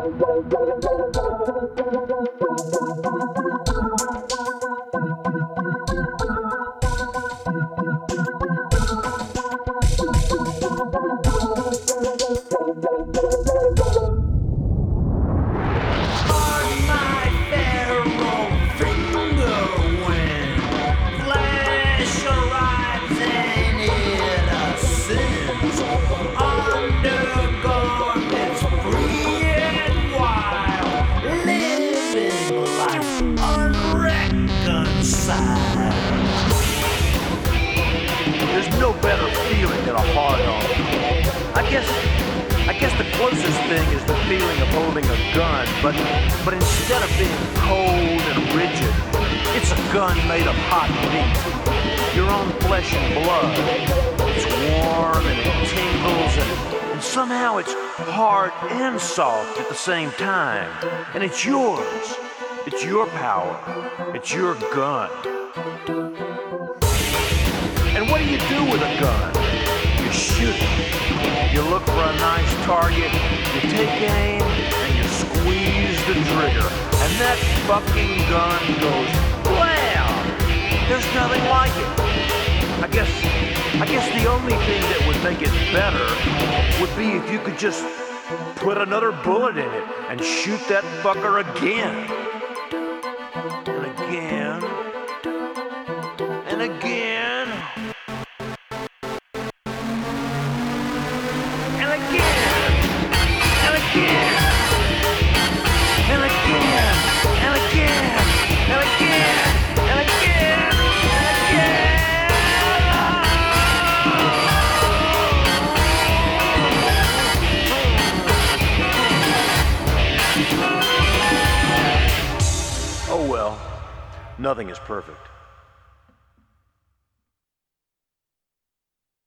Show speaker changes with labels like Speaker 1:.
Speaker 1: There's no better feeling than a hard-on. I guess the closest thing is the feeling of holding a gun, but instead of being cold and rigid, it's a gun made of hot meat. Your own flesh and blood. It's warm and it tingles and somehow it's hard and soft at the same time. And it's yours. It's your power. It's your gun. And what do you do with a gun? You shoot it. You look for a nice target, you take aim, and you squeeze the trigger. And that fucking gun goes blam! There's nothing like it. I guess the only thing that would make it better would be if you could just put another bullet in it and shoot that fucker again. And again. And again. And again. And again. And again. And again. And again. And again. Oh well, nothing is perfect.